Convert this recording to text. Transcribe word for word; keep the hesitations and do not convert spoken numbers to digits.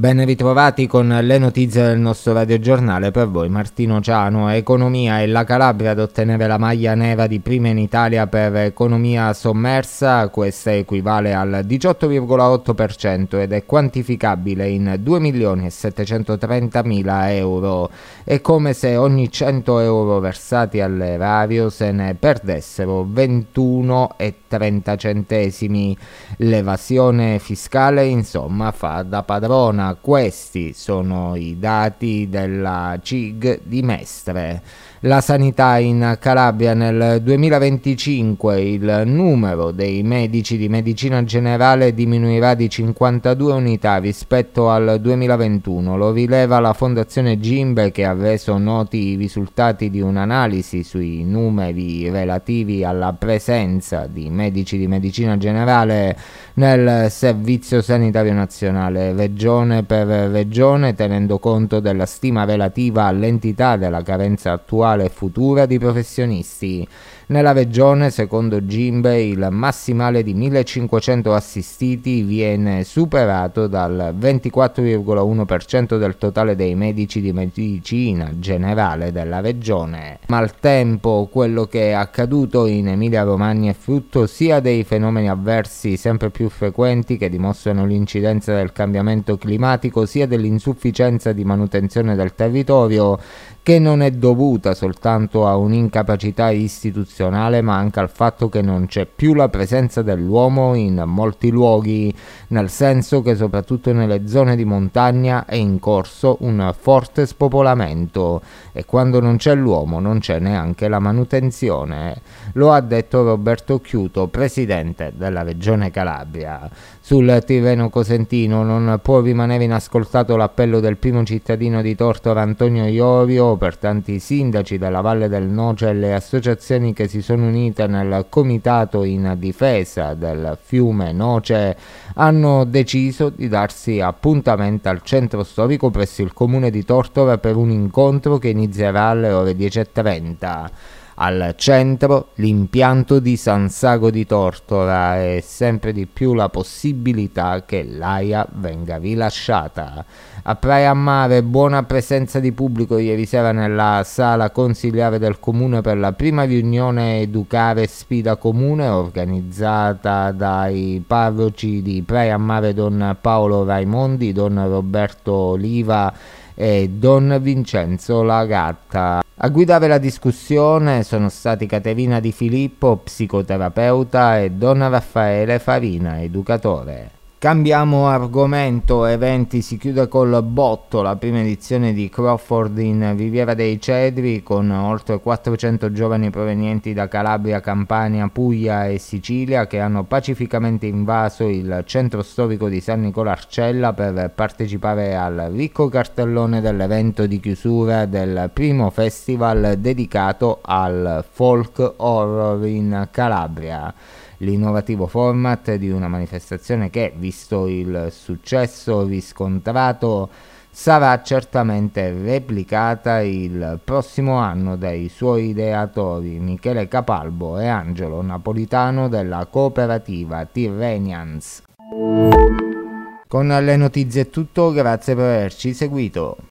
Ben ritrovati con le notizie del nostro radiogiornale. Per voi Martino Ciano. Economia e la Calabria ad ottenere la maglia nera di prima in Italia per economia sommersa. Questa equivale al diciotto virgola otto per cento ed è quantificabile in due milioni e settecentotrentamila euro. È come se ogni cento euro versati all'erario se ne perdessero ventuno e trenta centesimi. L'evasione fiscale insomma fa da padrona. Questi sono i dati della C I G di Mestre. La sanità in Calabria nel duemilaventicinque, il numero dei medici di medicina generale diminuirà di cinquantadue unità rispetto al duemilaventuno. Lo rileva la Fondazione Gimbe, che ha reso noti i risultati di un'analisi sui numeri relativi alla presenza di medici di medicina generale nel Servizio Sanitario Nazionale, regione per regione, tenendo conto della stima relativa all'entità della carenza attuale e futura di professionisti. Nella regione, secondo Gimbe, il massimale di millecinquecento assistiti viene superato dal ventiquattro virgola uno per cento del totale dei medici di medicina generale della regione. Ma al tempo, quello che è accaduto in Emilia-Romagna è frutto sia dei fenomeni avversi sempre più frequenti che dimostrano l'incidenza del cambiamento climatico, sia dell'insufficienza di manutenzione del territorio, che non è dovuta soltanto a un'incapacità istituzionale, ma anche al fatto che non c'è più la presenza dell'uomo in molti luoghi, nel senso che soprattutto nelle zone di montagna è in corso un forte spopolamento e quando non c'è l'uomo non c'è neanche la manutenzione. Lo ha detto Roberto Chiuto, presidente della Regione Calabria. Sul Tirreno Cosentino non può rimanere inascoltato l'appello del primo cittadino di Tortora, Antonio Iorio. Per tanti sindaci della Valle del Noce e le associazioni che si sono unite nel comitato in difesa del fiume Noce hanno deciso di darsi appuntamento al centro storico presso il comune di Tortora per un incontro che inizierà alle ore dieci e trenta. Al centro l'impianto di San Sago di Tortora e sempre di più la possibilità che l'AIA venga rilasciata. A Praia a Mare buona presenza di pubblico ieri sera nella sala consiliare del comune per la prima riunione Educare Sfida Comune organizzata dai parroci di Praia a Mare Don Paolo Raimondi, Don Roberto Oliva e Don Vincenzo Lagatta. A guidare la discussione sono stati Caterina Di Filippo, psicoterapeuta, e Don Raffaele Farina, educatore. Cambiamo argomento, eventi. Si chiude col botto la prima edizione di Crawford in Riviera dei Cedri con oltre quattrocento giovani provenienti da Calabria, Campania, Puglia e Sicilia che hanno pacificamente invaso il centro storico di San Nicolarcella per partecipare al ricco cartellone dell'evento di chiusura del primo festival dedicato al folk horror in Calabria. L'innovativo format di una manifestazione che, visto il successo riscontrato, sarà certamente replicata il prossimo anno dai suoi ideatori Michele Capalbo e Angelo Napolitano della cooperativa Tirrenians. Con le notizie è tutto, grazie per averci seguito.